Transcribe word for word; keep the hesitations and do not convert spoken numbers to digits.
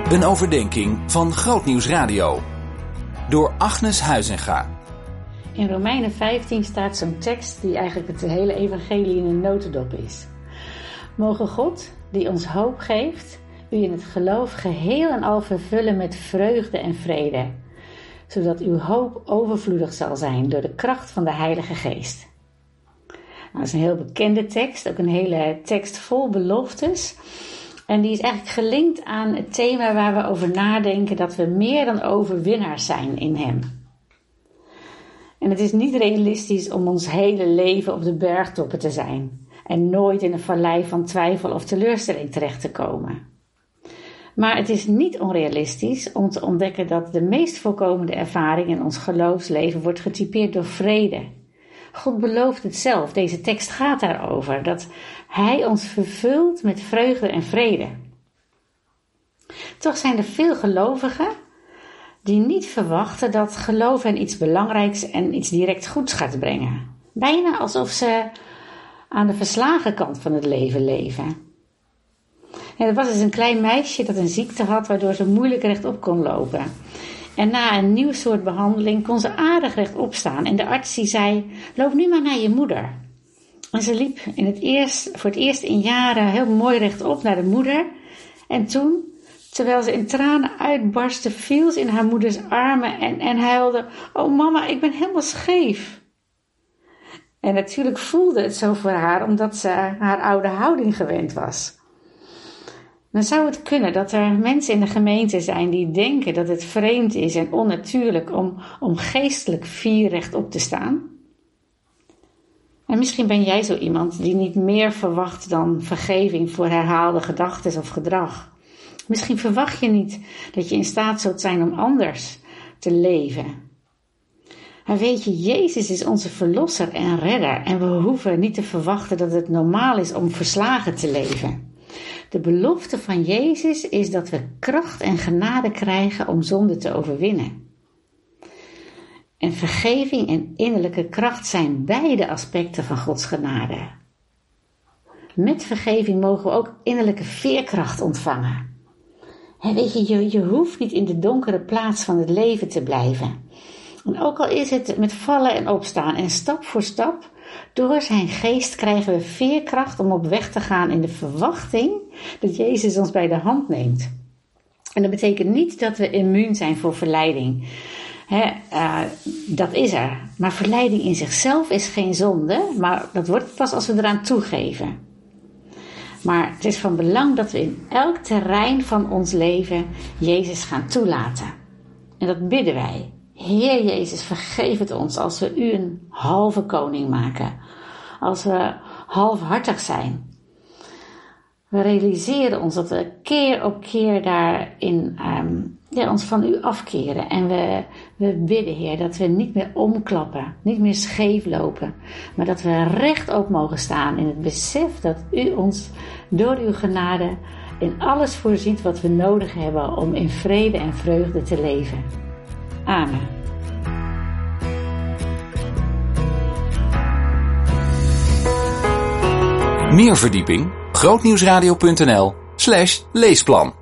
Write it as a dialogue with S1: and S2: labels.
S1: Een overdenking van Grootnieuws Radio. Door Agnes Huizinga.
S2: In Romeinen vijftien staat zo'n tekst die eigenlijk het hele evangelie in een notendop is. Mogen God, die ons hoop geeft, u in het geloof geheel en al vervullen met vreugde en vrede, zodat uw hoop overvloedig zal zijn door de kracht van de Heilige Geest. Nou, dat is een heel bekende tekst, ook een hele tekst vol beloftes. En die is eigenlijk gelinkt aan het thema waar we over nadenken, dat we meer dan overwinnaars zijn in Hem. En het is niet realistisch om ons hele leven op de bergtoppen te zijn en nooit in een vallei van twijfel of teleurstelling terecht te komen. Maar het is niet onrealistisch om te ontdekken dat de meest voorkomende ervaring in ons geloofsleven wordt getypeerd door vrede. God belooft het zelf, deze tekst gaat daarover, dat Hij ons vervult met vreugde en vrede. Toch zijn er veel gelovigen die niet verwachten dat geloof hen iets belangrijks en iets direct goeds gaat brengen. Bijna alsof ze aan de verslagen kant van het leven leven. En er was dus een klein meisje dat een ziekte had waardoor ze moeilijk rechtop kon lopen. En na een nieuw soort behandeling kon ze aardig rechtop staan. En de arts die zei, loop nu maar naar je moeder. En ze liep in het eerst, voor het eerst in jaren heel mooi rechtop naar de moeder. En toen, terwijl ze in tranen uitbarstte, viel ze in haar moeders armen en, en huilde. Oh mama, ik ben helemaal scheef. En natuurlijk voelde het zo voor haar, omdat ze haar oude houding gewend was. Dan zou het kunnen dat er mensen in de gemeente zijn die denken dat het vreemd is en onnatuurlijk om, om geestelijk fier rechtop te staan. En misschien ben jij zo iemand die niet meer verwacht dan vergeving voor herhaalde gedachten of gedrag. Misschien verwacht je niet dat je in staat zult zijn om anders te leven. Maar weet je, Jezus is onze verlosser en redder en we hoeven niet te verwachten dat het normaal is om verslagen te leven. De belofte van Jezus is dat we kracht en genade krijgen om zonde te overwinnen. En vergeving en innerlijke kracht zijn beide aspecten van Gods genade. Met vergeving mogen we ook innerlijke veerkracht ontvangen. En weet je, je, je hoeft niet in de donkere plaats van het leven te blijven. En ook al is het met vallen en opstaan en stap voor stap, door zijn geest krijgen we veerkracht om op weg te gaan in de verwachting dat Jezus ons bij de hand neemt. En dat betekent niet dat we immuun zijn voor verleiding. He, uh, dat is er. Maar verleiding in zichzelf is geen zonde, maar dat wordt pas als we eraan toegeven. Maar het is van belang dat we in elk terrein van ons leven Jezus gaan toelaten. En dat bidden wij. Heer Jezus, vergeef het ons als we u een halve koning maken. Als we halfhartig zijn. We realiseren ons dat we keer op keer daarin um, ja, ons van u afkeren. En we, we bidden, Heer, dat we niet meer omklappen, niet meer scheef lopen. Maar dat we rechtop mogen staan in het besef dat u ons door uw genade in alles voorziet wat we nodig hebben om in vrede en vreugde te leven. Amen.
S1: Meer verdieping grootnieuwsradio punt n l slash leesplan